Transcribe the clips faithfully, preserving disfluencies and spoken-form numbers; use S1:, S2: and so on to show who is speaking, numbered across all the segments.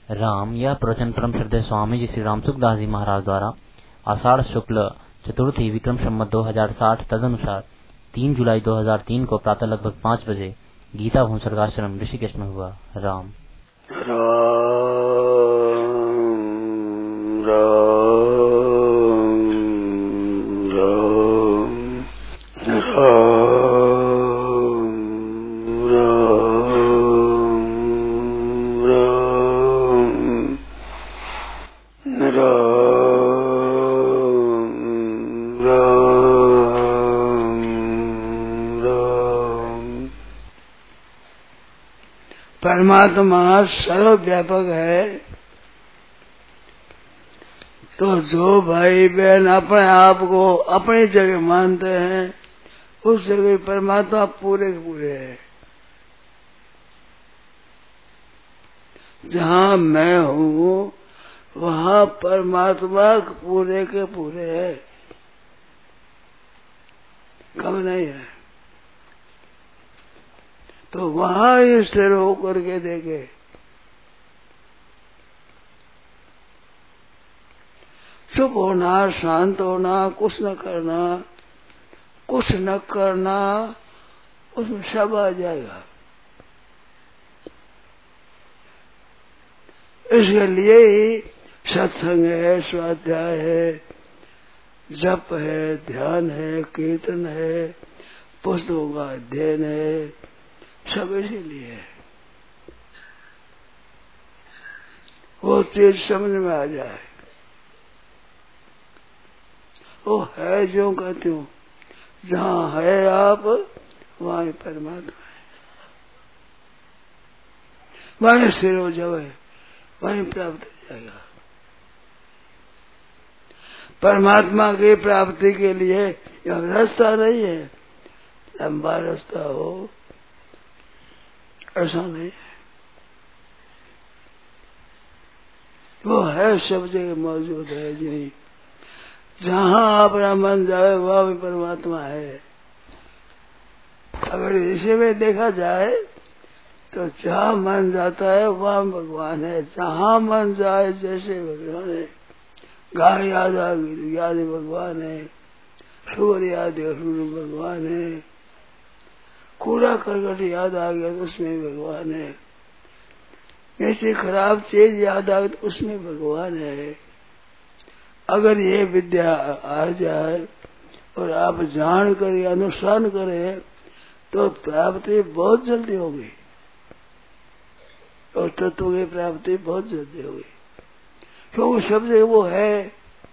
S1: राम यह प्रवचन परम श्रद्धेय स्वामी जी श्री राम सुखदास जी महाराज द्वारा आषाढ़ शुक्ल चतुर्थी विक्रम संवत दो हजार साठ तदनुसार तीन जुलाई दो हजार तीन को प्रातः लगभग पाँच बजे गीता भवन स्वर्गाश्रम ऋषिकेश में हुआ। राम
S2: राम राम राम परमात्मा सर्वव्यापक है। तो जो भाई बहन अपने आप को अपनी जगह मानते हैं उस जगह परमात्मा पूरे के पूरे है। जहाँ मैं हूँ वहाँ परमात्मा पूरे के पूरे है, कम नहीं है। तो वहाँ ही स्थिर होकर के देखे। चुप होना, शांत होना, कुछ न करना, कुछ न करना, उसमें सब आ जाएगा। इसके लिए ही सत्संग है, स्वाध्याय है, जप है, ध्यान है, कीर्तन है, पुस्तकों का अध्ययन है, सब इसीलिए है। वो चीज समझ में आ जाए। वो है जो कहती हूँ, जहाँ है आप वहाँ परमात्मा है, वहीं स्थिर हो जाए, वहीं प्राप्त हो जाएगा। परमात्मा की प्राप्ति के लिए यह रास्ता नहीं है, लंबा रास्ता हो ऐसा नहीं है। वो है, सब जगह मौजूद है जी। जहाँ अपना मन जाए वहाँ भी परमात्मा है। अगर इसी में देखा जाए तो जहाँ मन जाता है वहाँ भगवान है। जहाँ मन जाए जैसे भगवान है। गाय याद आ गई याद भगवान है, सूर्य याद है सूर्य भगवान है, कूड़ा करकट याद आ गया तो उसमें भगवान है, ऐसी खराब चीज याद आ गई तो उसमें भगवान है। अगर ये विद्या आ जाए और आप जान कर अनुष्ठान करें तो प्राप्ति बहुत जल्दी होगी, और तत्व की प्राप्ति बहुत जल्दी होगी। क्योंकि सब जगह वो है,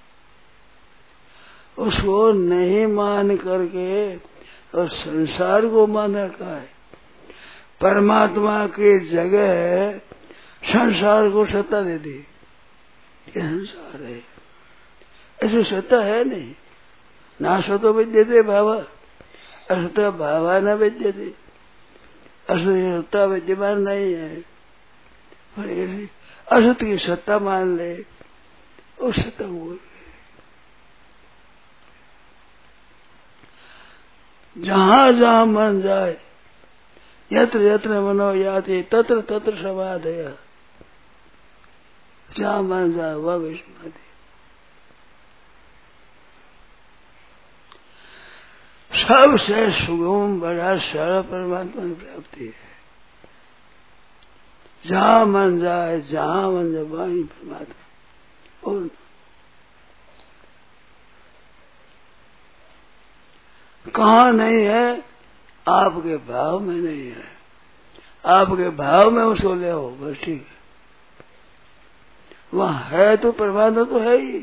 S2: उसको नहीं मान करके और संसार को मान रखा है। परमात्मा की जगह है, संसार को सत्ता दे दी। ये संसार है, ऐसी सत्ता है नहीं। ना सतो विद्यते भावा, असत भावा न विद्यते। असत सत्ता विद्यमान नहीं है। असत की सत्ता मान ले, उस सत्ता बोल। जहाँ जहाँ मन जाए, यत्र यत्र मनो याति तत्र तत्र समाधेय। जहाँ मन जाए वह विस्मृति। सबसे सुगम बड़ा सरल परमात्मा की प्राप्ति है। जहाँ मन जाए, जहाँ मन जाए वहीं परमात्मा। और कहाँ नहीं है? आपके भाव में नहीं है। आपके भाव में उसको ले हो, बस ठीक है। वहाँ है तो परमात्मा तो है ही।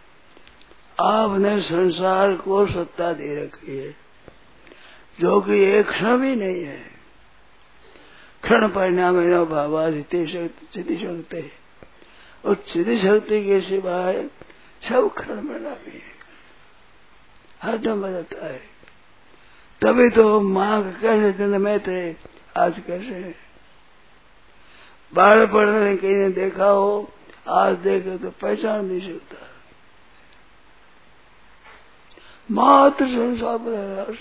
S2: आपने संसार को सत्ता दे रखी है, जो कि एक क्षण भी नहीं है। क्षण परिणाम भावा स्थिति शक्ति, और स्थिति शक्ति के सिवाय सब क्षण परिणामी है, हरदम बदलता है। तभी तो माँ का कैसे जन्म में थे, आज कैसे बाल पढ़ने कहीं ने देखा हो, आज देखे तो पहचान नहीं सकता। मात्र संसार पर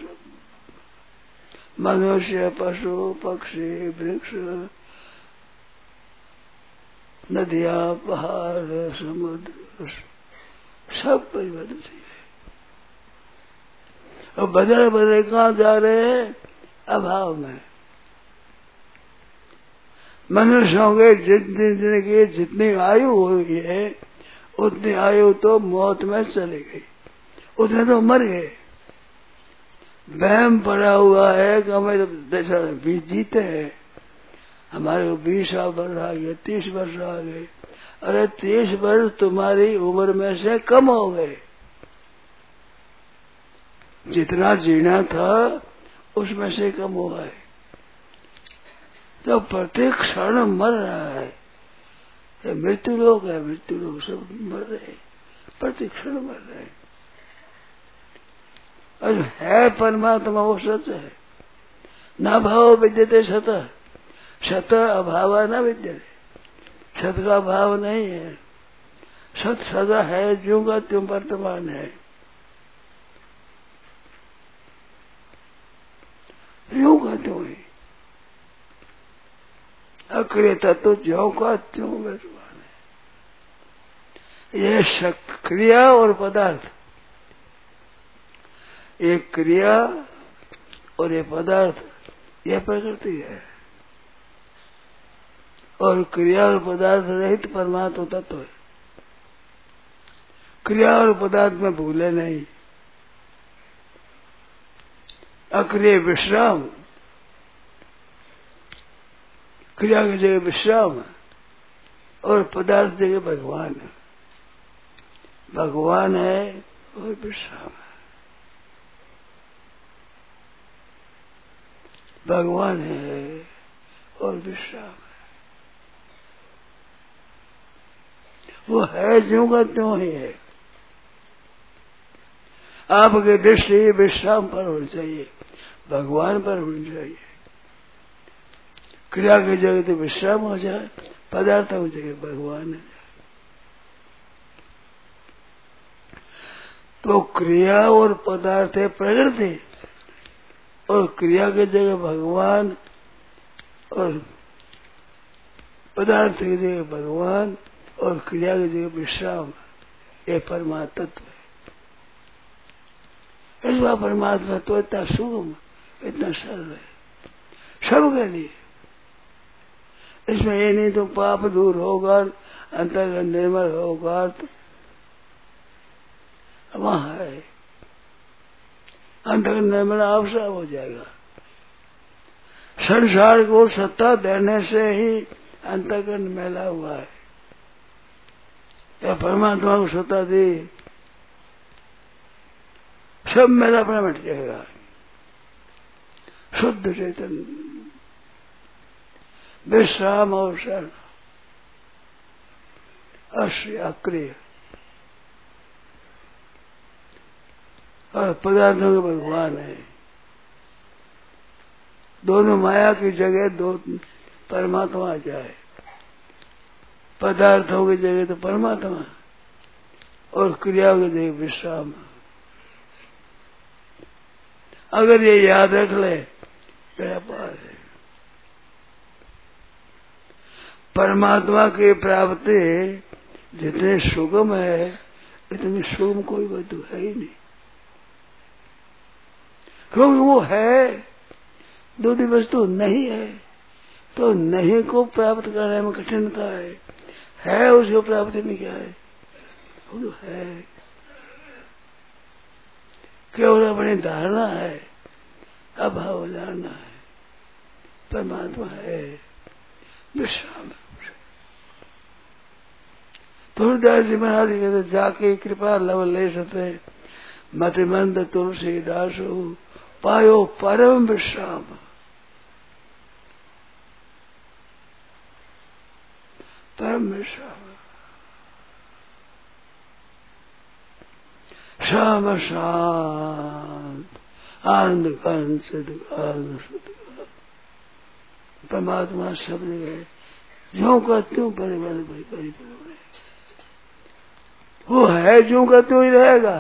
S2: मनुष्य, पशु, पक्षी, वृक्ष, नदियां, पहाड़, समुद्र सब परिवर्तित है। और बदले बदले कहाँ जा रहे हैं? अभाव में। मनुष्यों के जितने दिन की जितनी आयु हुई है उतनी आयु तो मौत में चली गई, उतने तो मर गए। वहम पड़ा हुआ है कि हमें तो बीस जीते हैं, हमारे को बीस वर्ष आ गए, तीस वर्ष आ गए। अरे तीस वर्ष तुम्हारी उम्र में से कम हो गए। जितना जीना था उसमें से कम हुआ है। तो प्रत्येक क्षण मर रहा है। ये मृत्यु लोग है, मृत्यु लोग सब मर रहे हैं, प्रत्येक क्षण मर रहे हैं। और है परमात्मा वो सत्य है। न भाव विद्यते सत, सत अभाव न विद्यते। सत का भाव नहीं है। सत सदा है, ज्यों का त्यों वर्तमान है। यूं का त्यों है। अक्रिय तत्व ज्यों का त्यों वर्तमान है। ये क्रिया और पदार्थ, ये क्रिया और ये पदार्थ, यह प्रकृति है। और क्रिया और पदार्थ रहित परमात्मा तत्व है। क्रिया और पदार्थ में भूले नहीं। अक्रिय विश्राम, क्रिया की जगह विश्राम और पदार्थ जगह भगवान है। भगवान है और विश्राम है। भगवान है और विश्राम है। वो है ज्यों का त्यों ही है। आपकी दृष्टि विश्राम पर होनी चाहिए, भगवान पर होनी चाहिए। क्रिया की जगह तो विश्राम हो जाए, पदार्थों की जगह भगवान है। तो क्रिया और पदार्थ है प्रकृति, और क्रिया की जगह भगवान और पदार्थ की जगह भगवान और क्रिया की जगह विश्राम, ये परमात्मा तत्व है। इस बार परमात्मा तो इतना सुगम, इतना सरल है सबके लिए। इसमें ये नहीं तो पाप दूर होगा, अंतर्गत निर्मल होगा, तो वहां है अंतर्गत निर्मल आवश्यक हो जाएगा। संसार को सत्ता देने से ही अंतर्गत मैला हुआ है। या परमात्मा को सत्ता दी, सब मेरा अपना मिट जाएगा। शुद्ध चेतन, विश्राम और शरण, अश्य अक्रिय और पदार्थों के भगवान है। दोनों माया की जगह दो परमात्मा आ जाए। पदार्थों की जगह तो परमात्मा और क्रियाओं की जगह विश्राम। अगर ये याद रख ले तेरा पार है। परमात्मा की प्राप्ति जितने सुगम है, इतनी सुगम कोई वस्तु है ही नहीं। क्योंकि वो है, दूसरी वस्तु नहीं है, तो नहीं को प्राप्त करने में कठिनता है। है उसको प्राप्ति में क्या है? वो है, केवल अपनी धारणा है, अभाव धारणा है। परमात्मा है, विश्राम। तुलसीदास जी महाराज कहते, जाके कृपा लव ले सते, मतिमंद तुलसीदास पायो परम विश्राम। परम विश्राम, श्याम शांत आनंद कांत सदकाल। परमात्मा सब जगह ज्यों का त्यों परिवार परिपूर्ण है। वो है ज्यों का त्यों ही रहेगा।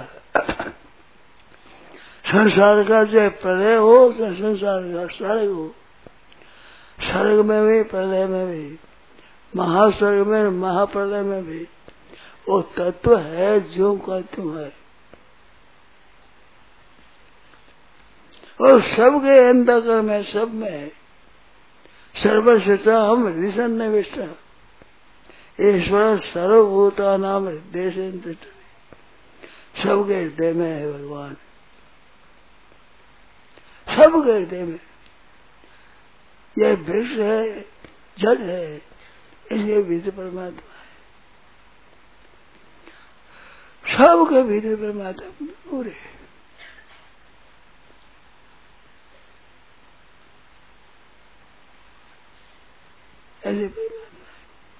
S2: संसार का चाहे प्रलय हो, चाहे संसार का सर्ग हो, सर्ग में भी प्रलय में भी महासागर में, महाप्रलय में भी वो तत्व है जो का त्यों है, और सबके अंतःकरण में, सब में है। सर्वशता हम हृदय निविष्टा ईश्वर सर्वभूता नाम हृदय से, सबके हृदय में है भगवान, सबके हृदय में। यह वृक्ष है, जड़ है, इसके भीतर परमात्मा है, सबके भीतर परमात्मा पूरे। ऐसे परमात्मा है।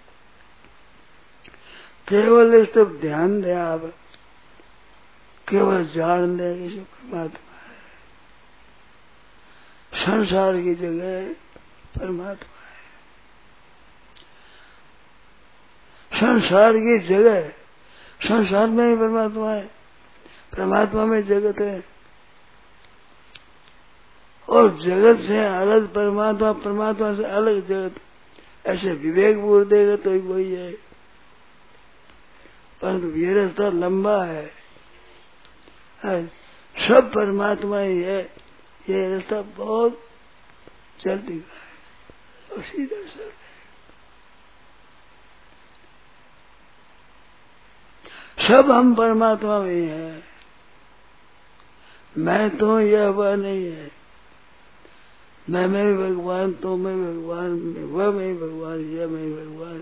S2: केवल इस तरफ ध्यान दें आप, केवल जान दें कि परमात्मा है, संसार की जगह परमात्मा है, संसार की जगह, संसार में ही परमात्मा है, परमात्मा में जगत है, और जगत से अलग परमात्मा, परमात्मा से अलग जगत, ऐसे विवेक पूर्व देगा तो ही वही है। परंतु ये रास्ता लंबा है, है सब परमात्मा ही है, ये रास्ता बहुत जल्दी का है और सीधा सर है। सब हम परमात्मा में हैं, मैं तो यह वह नहीं है, मैं में भगवान, तो मैं भगवान, वह में भगवान, यह में भगवान,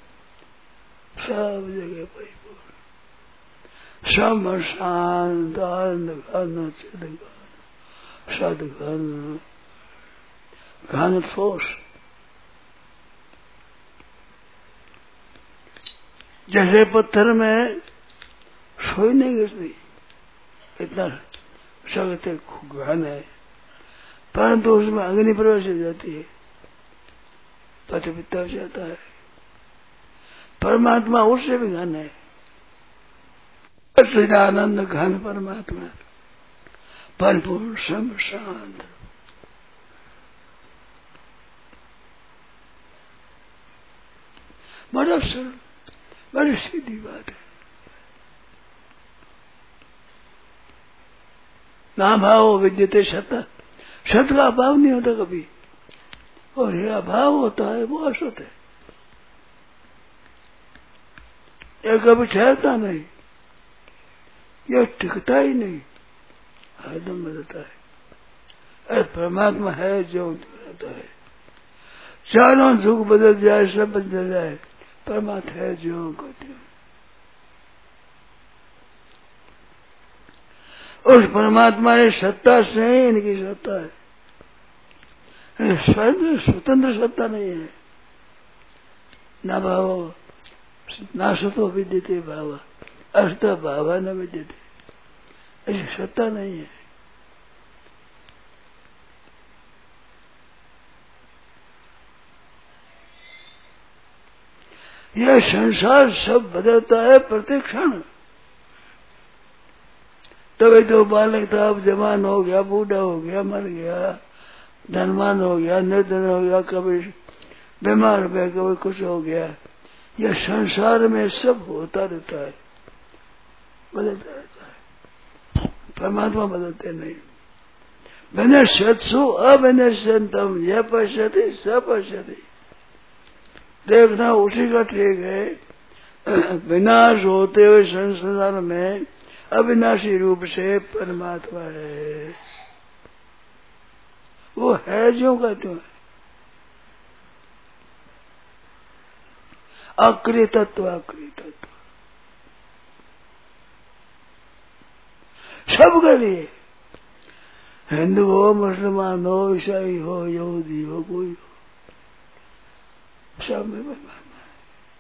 S2: सब जगह परिपूर्ण, सम शांत घन चिद घन सद घन घन ठोस। जैसे पत्थर में सोई नहीं गिरती, इतना सख्त घन है, परंतु उसमें अग्नि प्रवेश हो जाती है, पथ पिता हो जाता है। परमात्मा उससे भी घन है, सच्चिदानंद घन परमात्मा, परिपूर्ण सम शांत। बड़ा सरल, बड़ी सीधी बात है। ना भाव विद्यते सत, सत का अभाव नहीं होता कभी, और ये अभाव होता है वो असत है, ये कभी ठहरता नहीं, ये टिकता ही नहीं, हरदम बदलता है। अरे परमात्मा है जो रहता है, चारों दुख बदल जाए, सब बदल जाए, परमात्मा है जो कहते हैं। उस परमात्मा की सत्ता से ही इनकी सत्ता है, स्वतंत्र स्वतंत्र सत्ता नहीं है। न भाव ना सतो विद्यते भाव, अष्ट भाव न विद्यते, ऐसी सत्ता नहीं है। यह संसार सब बदलता है प्रत्येक क्षण। तभी तो बालक था, अब जवान हो गया, बूढ़ा हो गया, मर गया, धनवान हो गया, निर्धन हो गया, कभी बीमार हो गया, कभी कुछ हो गया। यह संसार में सब होता रहता है, बदलता रहता है। परमात्मा बदलते नहीं। विनश्यत्सु अविनश्यन्तम यह पश्यति स पश्यति। देखना उसी का ठीक है। विनाश होते हुए संसार में अविनाशी रूप से परमात्मा है, वो है जो का त्यों है। अकृतत्व अकृतत्व सबके लिए, हिंदू हो, मुसलमान हो, ईसाई हो, यहूदी हो, कोई हो, सब में परमात्मा है।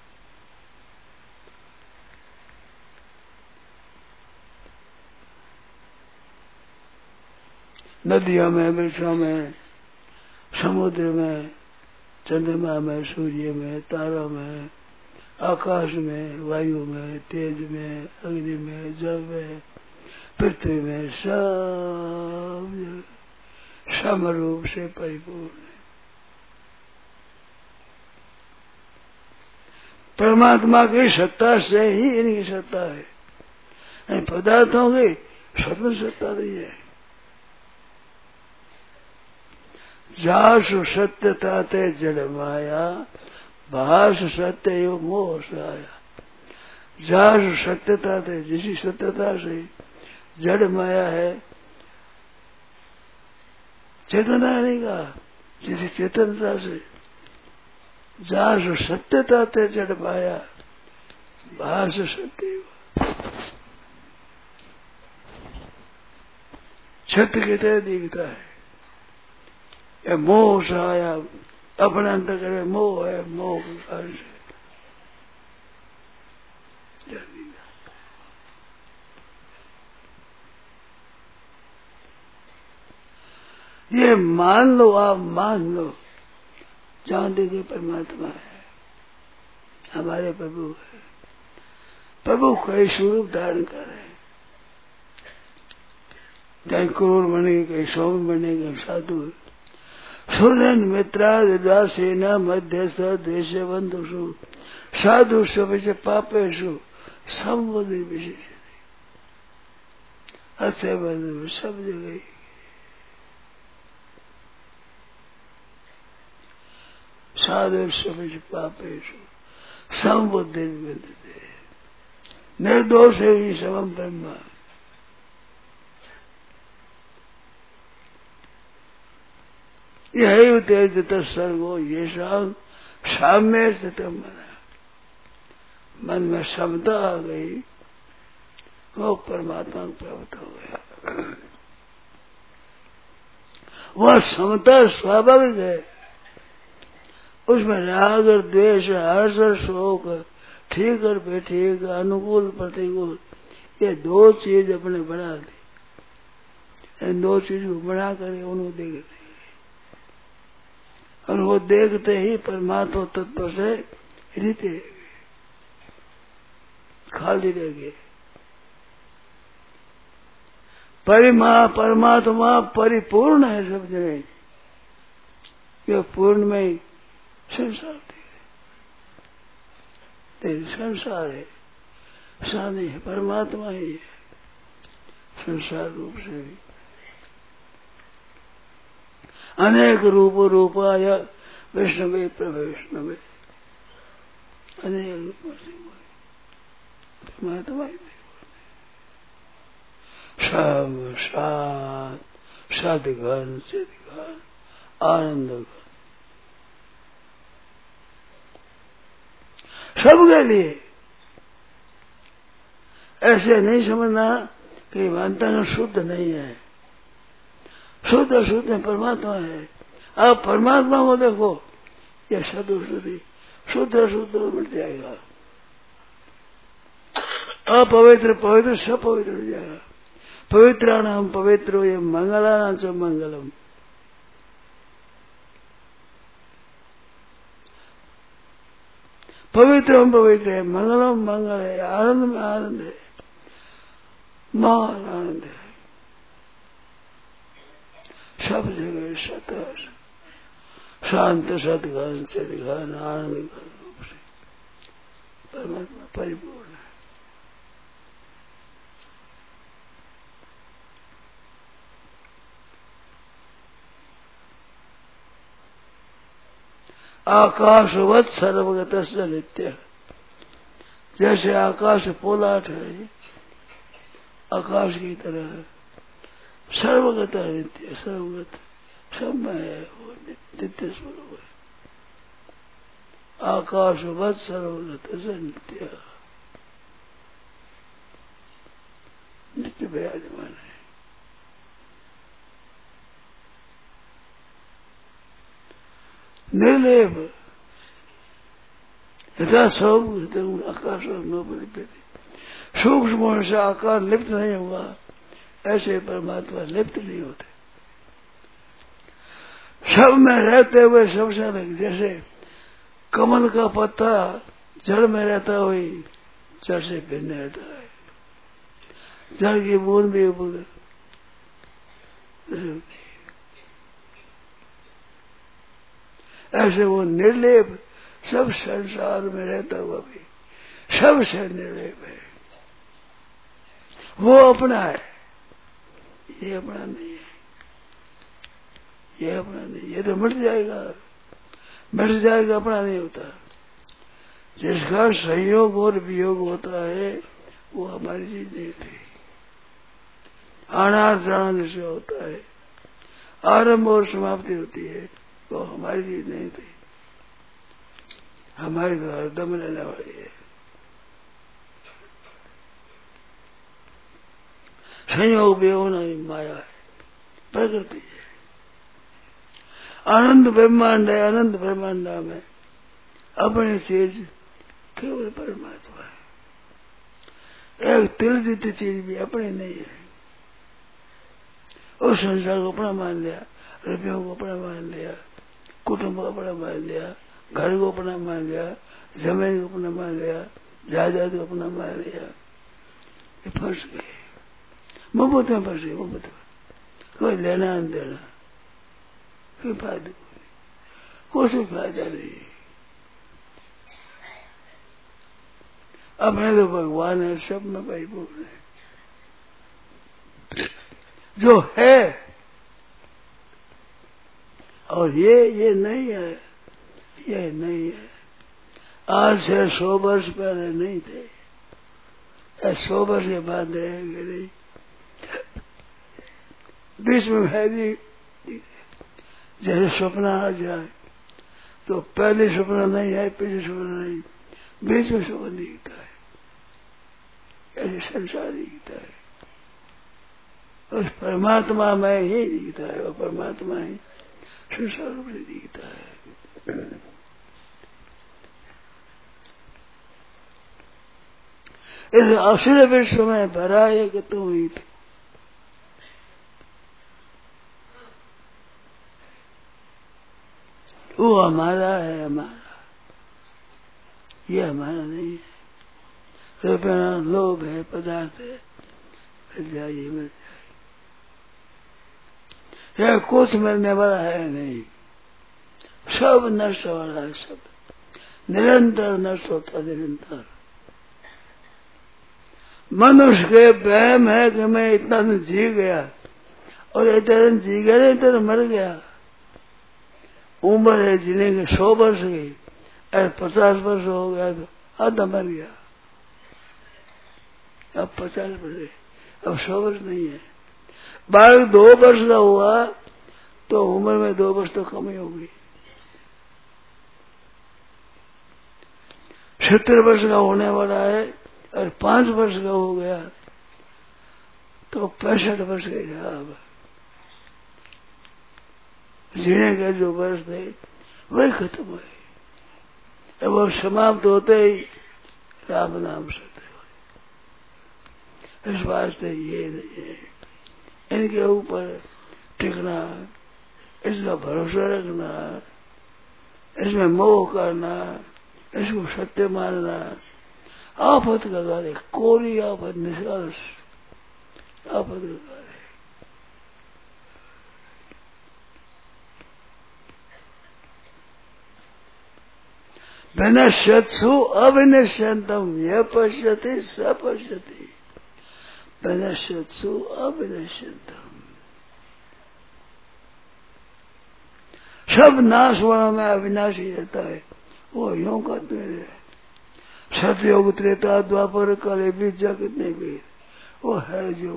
S2: नदियों में, वृक्षों में, समुद्र में, चंद्रमा में, सूर्य में, तारों में, आकाश में, वायु में, तेज में, अग्नि में, जल में, पृथ्वी में, सब समरूप से परिपूर्ण है। परमात्मा की सत्ता से ही इनकी सत्ता है, पदार्थों की स्वतंत्र सत्ता नहीं है। जासु सत्यता ते जड़ माया, भास सत्य यो मोह आया। जासु सत्यता थे, जिसी सत्यता से जड़ माया है, चेतना नहीं का, जिसी चेतनता से जासु सत्यता थे जड़ माया, भास सत्य सत्य के तय दिखता है। ये मोह से आया, अपने अंतर करे मोह है, मोह के कारण से ये मान लो, आप मान लो, जान दे परमात्मा है, हमारे प्रभु है। प्रभु कई स्वरूप धारण कर रहे हैं, कहीं क्रूर बनेंगे, कहीं सौम्य बनेंगे, साधु सूर्यन मित्राद सेना मध्य देश बंधुषु साधु सब पापेशु संबोधि विशेष अच्छे बंधु सब जगह साधु सब पापेशु संबुद्धि निर्दोष ही समम ब्रह्मा। यही तेज तत्सर्गो ये शाम साम्य स्थित मना, मन में समता आ गई, वो परमात्मा प्राप्त हो गया। वह समता स्वाभाविक है, उसमें राग और द्वेष, हर्ष और शोक, ठीक और बेठीक, अनुकूल प्रतिकूल, ये दो चीज अपने बना दी। इन दो चीज को बना कर उनको देखते, और वो देखते ही परमात्मा तत्व से रीते खाली रह गए। परिमा परमात्मा परिपूर्ण है सब जगह, ये पूर्ण में ही संसार तेरे संसार है, सानी है, परमात्मा ही है संसार रूप से भी। अनेक रूप रूपाय वैष्णवे प्रवैष्णवे, अनेक रूप से परमात्मा ही सब सात सदघन सिद्धघन आनंद घन सबके लिए। ऐसे नहीं समझना कि अंतन शुद्ध नहीं है, शुद्ध शुद्ध परमात्मा है। आप परमात्मा को देखो, यह सदु शुद्धि शुद्ध शुद्ध मिट जाएगा। अपवित्र पवित्र सब पवित्र हो जाएगा। पवित्राणाम पवित्रो ये मंगलानाम च मंगलम। पवित्र हम पवित्र है, मंगलम मंगल है, आनंद में आनंद है, महान आनंद है, सब जगह सत शांत सदघन सदघन आनंद घन रूप से परमात्मा परिपूर्ण है। आकाशवत सर्वगत नित्य, जैसे आकाश पोलाट है, आकाश की तरह सर्वगत नित्य, सर्वगत सब में है, वो नित्य स्वरूप है। आकाशवत सर्वगत नित्य, नित्य विराजमान है। निर्लेप यथा सब आकाश सूक्ष्म से आकार लिप्त नहीं हुआ, ऐसे परमात्मा लिप्त नहीं होते, सब में रहते हुए सबसे अलग। जैसे कमल का पत्ता जड़ में रहता हुई जड़ से भिन्न रहता है, जड़ की बूंद भी बूंद ऐसे वो निर्लेप सब संसार में रहता हुआ भी सबसे निर्लेप है। वो अपना है, ये अपना नहीं है, ये अपना नहीं, ये तो मिट जाएगा, मिट जाएगा, अपना नहीं होता। जिसका संयोग और वियोग होता है वो हमारी चीज नहीं थी। आना जाना जिसे होता है, आरंभ और समाप्ति होती है, वो हमारी चीज नहीं थी। हमारी तो हरदम रहने वाली है। संयोग वियोग नहीं, माया है, प्रकृति है। आनंद ब्रह्मांड है, अनंत ब्रह्मांड में अपनी चीज केवल परमात्मा है। एक तिल जितनी चीज भी अपनी नहीं है। उस संसार को अपना मान लिया, रुपयों को अपना मान लिया, कुटुंब को अपना मान लिया, घर को अपना मान लिया, जमीन को अपना मान लिया, जायदाद को अपना मान लिया, ये फंस गए, मोहब्बत में फंस गए। मोहब्बत में कोई लेना न देना, कोई फायदा नहीं, कोई फायदा नहीं। अपने तो भगवान है, सब में परिपूर्ण है। जो है और ये ये नहीं है, ये नहीं है। आज से सौ वर्ष पहले नहीं थे, सौ वर्ष के बाद रहेंगे नहीं। बीच में है नहीं। जैसे सपना आ जाए तो पहले सपना नहीं है, पीछे सपना नहीं, बीच में सपना दिखता है। ऐसे संसार दिखता है, उस परमात्मा में ही दिखता है। वो परमात्मा ही संसार रूप से दिखता है। इस असुर विश्व में भरा एक तू ही थी। वो हमारा है, हमारा, ये हमारा नहीं है। रुपया लोभ है, पदार्थ है, मिल जाइए मिल जाए, यह कुछ मिलने वाला है नहीं। सब नष्ट हो रहा है, सब निरंतर नष्ट होता, निरंतर। मनुष्य के वहम है कि मैं इतना दिन जी गया और इतना दिन जी गया नहीं, इतना मर गया। उम्र है जीने के सौ वर्ष गई, अरे पचास वर्ष हो गया तो आधा मर गया। अब पचास वर्ष, अब सौ वर्ष नहीं है। बालक दो वर्ष का हुआ तो उम्र में दो वर्ष तो कम ही होगी। सत्तर वर्ष का होने वाला है और पांच वर्ष का हो गया तो पैंसठ वर्ष का रहा। अब जीने के जो वर्ष थे वही खत्म हुए। अब वो समाप्त होते ही राम नाम सत्य। इस वास्ते ये नहीं है, इनके ऊपर टिकना, इसका भरोसा रखना, इसमें मोह करना, इसको सत्य मानना आफत का कार्य, कोरी आफत, निष्काश आफत का कार्य। विनश्यत्सु अविनश्यन्तम यः पश्यति स पश्यति। विनश्यत्सु अविनश्यन्तम, सब नाश होने में अविनाशी रहता है। वो यूं कहते हैं सतयुग त्रेता द्वापर काले बीच जगत नहीं भी, वो है जो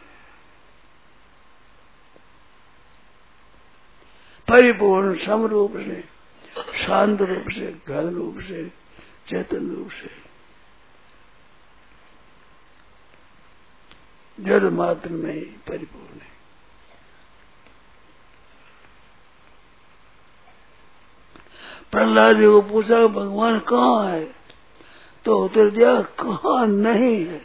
S2: परिपूर्ण सम रूप से, शांत रूप से, घन रूप से, चेतन रूप से, जड़ मात्र में ही परिपूर्ण है। प्रहलाद जी को पूछा भगवान कहाँ है, तो उत्तर दिया कहाँ नहीं है।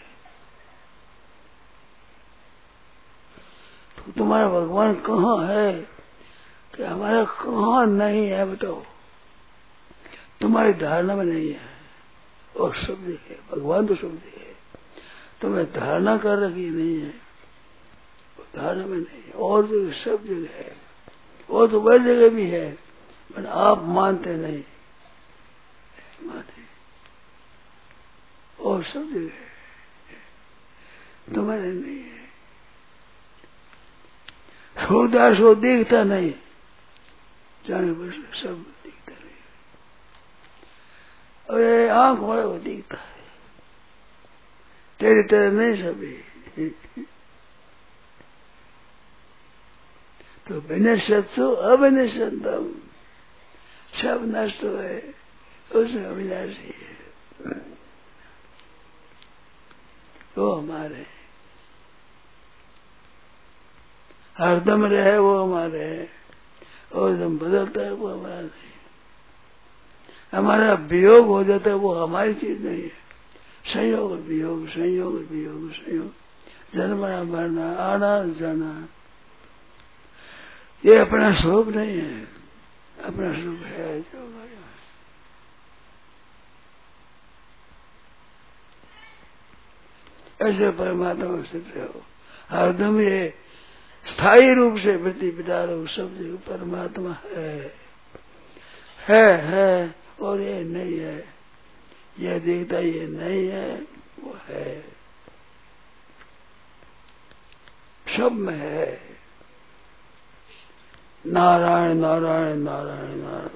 S2: तो तुम्हारा भगवान कहाँ है कि हमारा कहाँ नहीं है बताओ। तुम्हारी धारणा में नहीं है, और शब्द है, भगवान तो शब्द है, तुम्हें धारणा कर रखी नहीं है, वो धारणा में नहीं है। और जो सब जगह है, वो तो वह जगह भी है पर आप मानते नहीं। आत्मा थी और सब जगह है, तुम्हारे नहीं है। सूरदास को दिखता नहीं, जाने बस सब दिखता नहीं, और ये आंख वाले को दिखता है, तेरी तरह नहीं सभी। तो विनश्यत्सु अविनश्यन्तम, सब नष्ट है, उसमें अविनाशी है, वो हमारे हरदम रहे, वो हमारे है, और दम बदलता है, वो हमारा नहीं। हमारा वियोग हो जाता है, वो हमारी चीज नहीं है। संयोग वियोग, संयोग वियोग, संयोग, जन्मना मरना, आना जाना, ये अपना स्वरूप नहीं है, अपना स्वरूप है जो हमारे। ऐसे परमात्मा स्थित रहो, हरदम ये स्थायी रूप से वृत्ति बिता रहो, सब जगह परमात्मा है, है है और ये नहीं है, यह देखता ये नहीं है, वो है, सब में है। नारायण नारायण नारायण नारायण।